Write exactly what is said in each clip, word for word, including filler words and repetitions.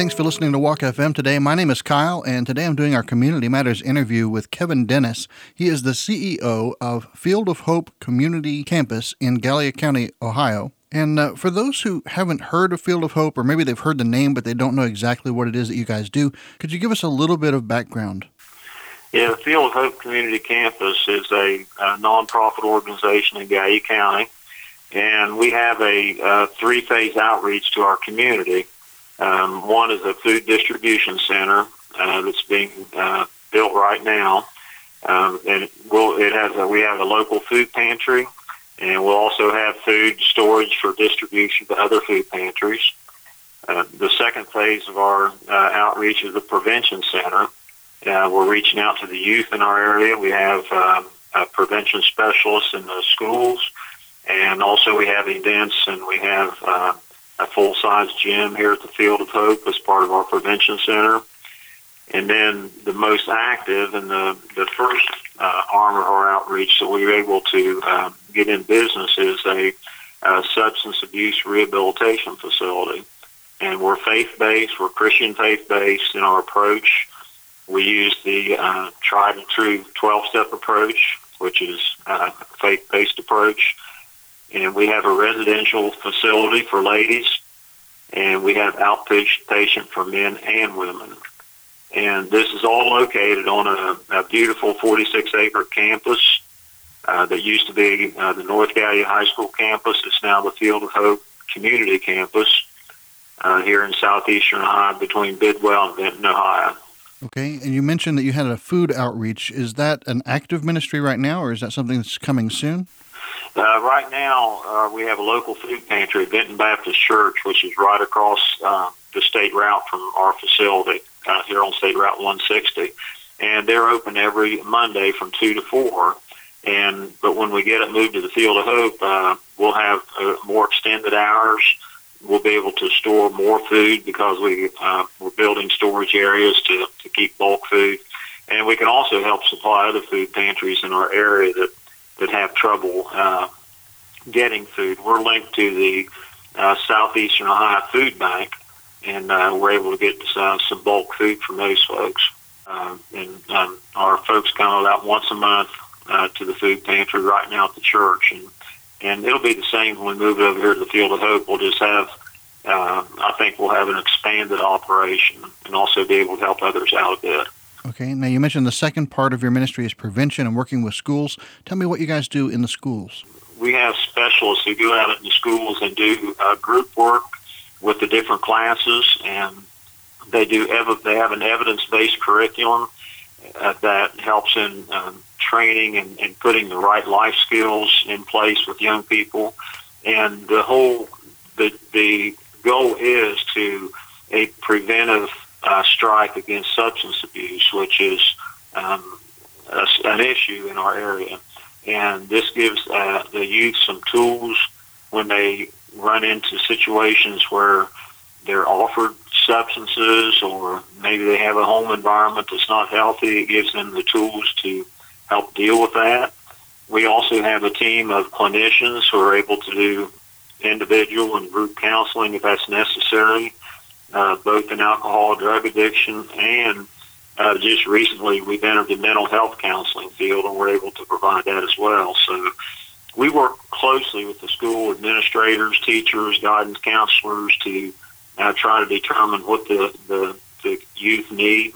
thanks for listening to Walk F M today. My name is Kyle, and today I'm doing our Community Matters interview with Kevin Dennis. He is the C E O of Field of Hope Community Campus in Gallia County, Ohio. And uh, for those who haven't heard of Field of Hope, or maybe they've heard the name, but they don't know exactly what it is that you guys do, could you give us a little bit of background? Yeah, the Field of Hope Community Campus is a, a nonprofit organization in Gallia County, and we have a, a three-phase outreach to our community. Um, one is a food distribution center uh, that's being uh, built right now, um, and we'll, it has a, we have a local food pantry, and we'll also have food storage for distribution to other food pantries. Uh, the second phase of our uh, outreach is the prevention center. Uh, we're reaching out to the youth in our area. We have uh, uh, prevention specialists in the schools, and also we have events, and we have uh, a full-size gym here at the Field of Hope as part of our prevention center. And then the most active and the, the first uh, arm of our outreach that we were able to uh, get in business is a, a substance abuse rehabilitation facility. And we're faith-based, we're Christian faith-based in our approach. We use the uh, tried and true twelve-step approach, which is a faith-based approach. And we have a residential facility for ladies, and we have outpatient for men and women. And this is all located on a, a beautiful forty-six acre campus uh, that used to be uh, the North Gallia High School campus. It's now the Field of Hope Community Campus uh, here in southeastern Ohio between Bidwell and Benton, Ohio. Okay, and you mentioned that you had a food outreach. Is that an active ministry right now, or is that something that's coming soon? Uh, right now, uh, we have a local food pantry at Benton Baptist Church, which is right across uh, the state route from our facility uh, here on State Route one sixty. And they're open every Monday from two to four. And But when we get it moved to the Field of Hope, uh, we'll have uh, more extended hours. We'll be able to store more food because we, uh, we're building storage areas to, to keep bulk food. And we can also help supply other food pantries in our area that, that have trouble uh, getting food. We're linked to the uh, Southeastern Ohio Food Bank, and uh, we're able to get uh, some bulk food from those folks. Uh, and um, our folks come about once a month uh, to the food pantry right now at the church. And And it'll be the same when we move it over here to the Field of Hope. We'll just have, uh, I think we'll have an expanded operation and also be able to help others out a bit. Okay, now you mentioned the second part of your ministry is prevention and working with schools. Tell me what you guys do in the schools. We have specialists who go out in the schools and do uh, group work with the different classes, and they do. Ev- they have an evidence-based curriculum uh, that helps in um, training and, and putting the right life skills in place with young people. And the whole, the, the goal is to a preventive uh, strike against substance abuse, which is um, a, an issue in our area. And this gives uh, the youth some tools when they run into situations where they're offered substances or maybe they have a home environment that's not healthy. It gives them the tools to help deal with that. We also have a team of clinicians who are able to do individual and group counseling if that's necessary, uh, both in alcohol, drug addiction, and uh, just recently we've entered the mental health counseling field, and we're able to provide that as well. So we work closely with the school administrators, teachers, guidance counselors to uh, try to determine what the, the, the youth need.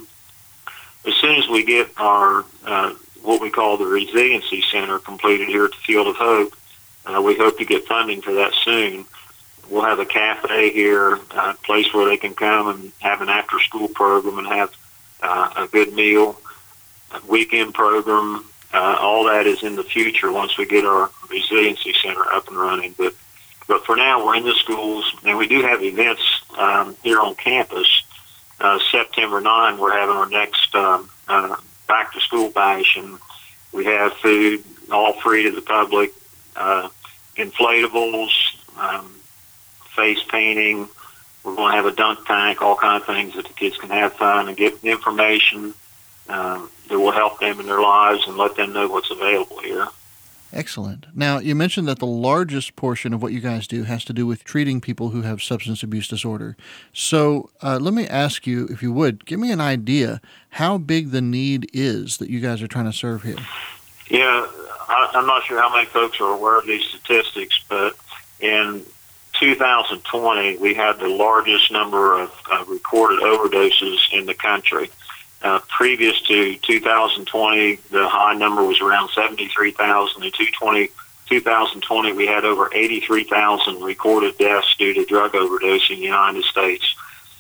As soon as we get our uh, what we call the Resiliency Center completed here at the Field of Hope, uh, we hope to get funding for that soon. We'll have a cafe here, a place where they can come and have an after-school program and have uh, a good meal, a weekend program. Uh, all that is in the future once we get our Resiliency Center up and running. But but for now, we're in the schools, and we do have events um, here on campus. Uh, September ninth, we're having our next um, uh, back-to-school bash, and we have food all free to the public, uh, inflatables, um, face painting. We're going to have a dunk tank, all kinds of things that the kids can have fun and get information um, that will help them in their lives and let them know what's available here. Excellent. Now, you mentioned that the largest portion of what you guys do has to do with treating people who have substance abuse disorder. So uh, let me ask you, if you would, give me an idea how big the need is that you guys are trying to serve here. Yeah, I, I'm not sure how many folks are aware of these statistics, but in two thousand twenty, we had the largest number of uh, recorded overdoses in the country. Uh, previous to two thousand twenty, the high number was around seventy-three thousand. In two thousand twenty, we had over eighty-three thousand recorded deaths due to drug overdose in the United States.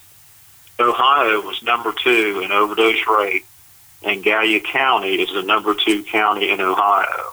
Ohio was number two in overdose rate, and Gallia County is the number two county in Ohio.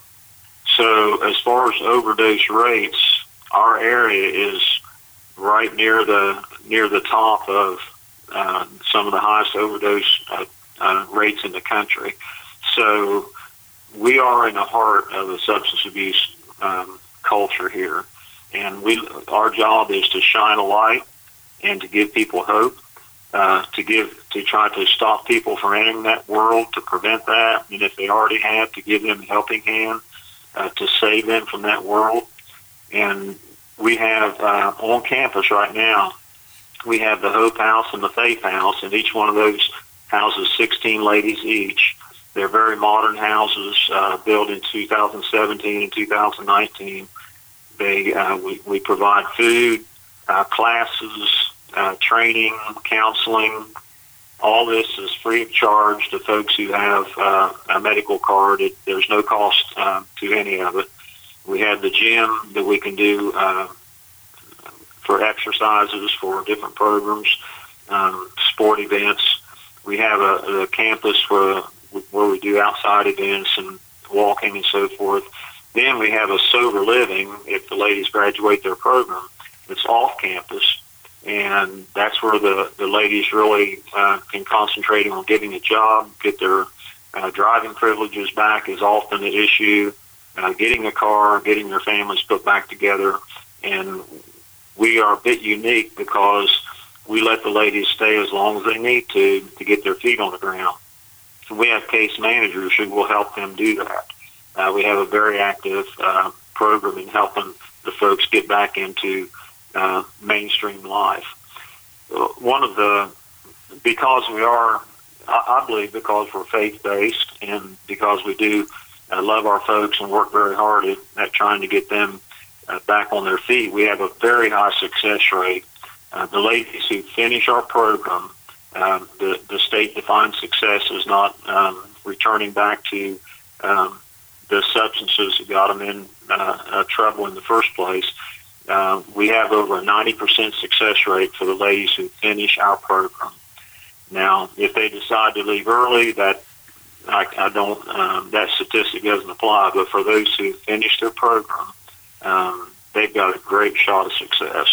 So as far as overdose rates, our area is right near the near the top of Uh, some of the highest overdose uh, uh, rates in the country. So we are in the heart of the substance abuse um, culture here, and we our job is to shine a light and to give people hope, uh, to give to try to stop people from entering that world, to prevent that, and if they already have, to give them a helping hand, uh, to save them from that world. And we have uh, on campus right now, we have the Hope House and the Faith House, and each one of those houses sixteen ladies each. They're very modern houses, uh, built in two thousand seventeen and two thousand nineteen. They uh, we, we provide food, uh, classes, uh, training, counseling. All this is free of charge to folks who have uh, a medical card. It, there's no cost uh, to any of it. We have the gym that we can do uh, for exercises, for different programs, um, sport events. We have a, a campus where, where we do outside events and walking and so forth. Then we have a sober living if the ladies graduate their program. It's off campus, and that's where the, the ladies really uh, can concentrate on getting a job, get their uh, driving privileges back is often the issue, uh, getting a car, getting their families put back together. And we are a bit unique because we let the ladies stay as long as they need to to get their feet on the ground. And we have case managers who will help them do that. Uh, we have a very active uh, program in helping the folks get back into uh, mainstream life. Uh, one of the, because we are, I, I believe because we're faith-based and because we do uh, love our folks and work very hard at, at trying to get them Uh, back on their feet, we have a very high success rate. Uh, the ladies who finish our program, um, the, the state-defined success is not um, returning back to um, the substances that got them in uh, uh, trouble in the first place. Uh, we have over a ninety percent success rate for the ladies who finish our program. Now, if they decide to leave early, that I, I don't, um, that statistic doesn't apply, but for those who finish their program, Um, they've got a great shot of success.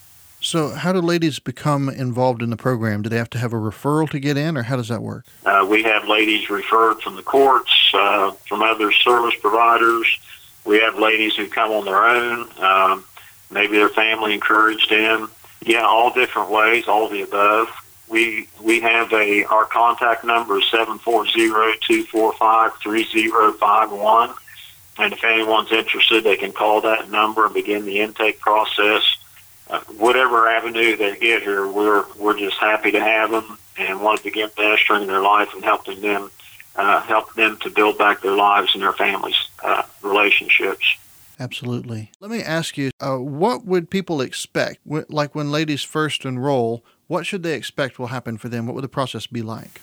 So how do ladies become involved in the program? Do they have to have a referral to get in, or how does that work? Uh, we have ladies referred from the courts, uh, from other service providers. We have ladies who come on their own. Um, maybe their family encouraged them. Yeah, all different ways, all of the above. We we have a, our contact number is seven four zero, two four five, three zero five one. And if anyone's interested, they can call that number and begin the intake process. Uh, whatever avenue they get here, we're we're just happy to have them and want to begin mastering their life and helping them uh, help them to build back their lives and their families' uh, relationships. Absolutely. Let me ask you, uh, what would people expect? Like when ladies first enroll, what should they expect will happen for them? What would the process be like?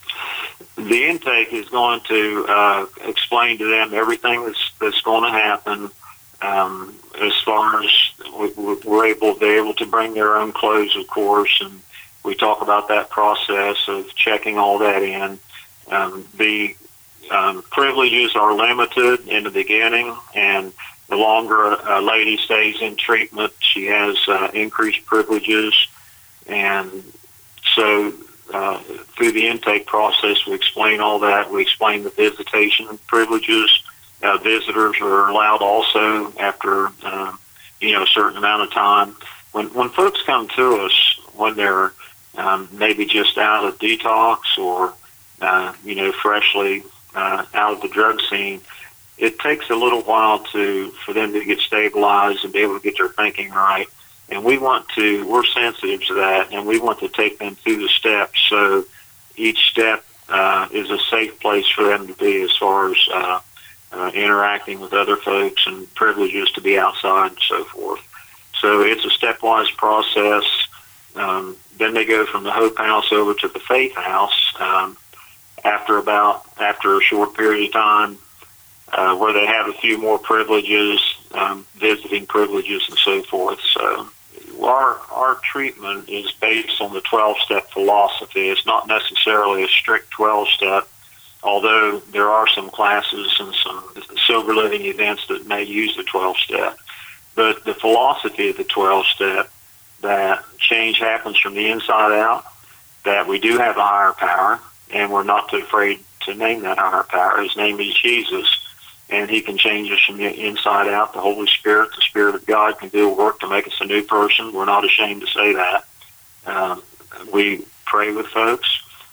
The intake is going to uh, explain to them everything that's that's going to happen. Um, as far as we, we're able, they're able to bring their own clothes, of course, and we talk about that process of checking all that in. Um, the um, privileges are limited in the beginning, and the longer a lady stays in treatment, she has uh, increased privileges, and so. Uh, through the intake process, we explain all that. We explain the visitation privileges. Uh, visitors are allowed also after, uh, you know, a certain amount of time. When when folks come to us, when they're um, maybe just out of detox or, uh, you know, freshly uh, out of the drug scene, it takes a little while to for them to get stabilized and be able to get their thinking right. And we want to, we're sensitive to that, and we want to take them through the steps so each step uh, is a safe place for them to be as far as uh, uh, interacting with other folks and privileges to be outside and so forth. So it's a stepwise process. Um, then they go from the Hope House over to the Faith House um, after about, after a short period of time, uh, where they have a few more privileges, um, visiting privileges and so forth. So our, our treatment is based on the twelve-step philosophy. It's not necessarily a strict twelve-step, although there are some classes and some sober living events that may use the twelve-step. But the philosophy of the twelve-step, that change happens from the inside out, that we do have a higher power, and we're not too afraid to name that higher power. His name is Jesus, and he can change us from the inside out. The Holy Spirit, the Spirit of God, can do a work to make us a new person. We're not ashamed to say that. Um, we pray with folks,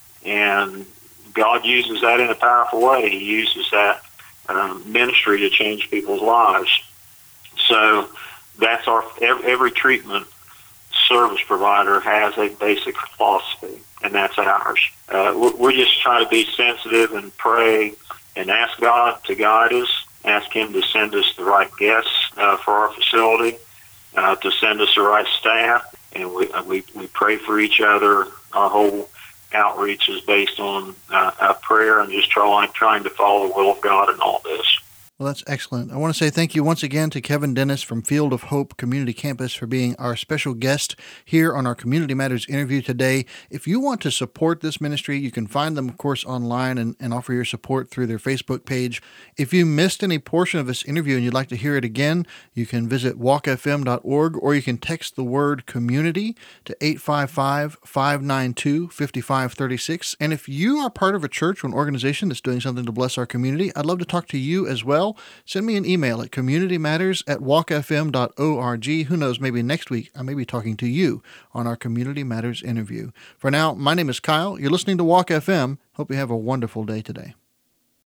and God uses that in a powerful way. He uses that um, ministry to change people's lives. So that's our every, every treatment service provider has a basic philosophy, and that's ours. Uh, we're, we're just trying to be sensitive and pray and ask God to guide us, ask him to send us the right guests uh, for our facility, uh, to send us the right staff, and we, uh, we, we pray for each other. Our whole outreach is based on uh, a prayer and just trying, trying to follow the will of God in all this. Well, that's excellent. I want to say thank you once again to Kevin Dennis from Field of Hope Community Campus for being our special guest here on our Community Matters interview today. If you want to support this ministry, you can find them, of course, online and, and offer your support through their Facebook page. If you missed any portion of this interview and you'd like to hear it again, you can visit walk f m dot org, or you can text the word community to eight five five, five nine two, five five three six. And if you are part of a church or an organization that's doing something to bless our community, I'd love to talk to you as well. Send me an email at communitymatters at walk f m dot org. Who knows, maybe next week I may be talking to you on our Community Matters interview. For now, my name is Kyle. You're listening to Walk F M. Hope you have a wonderful day today.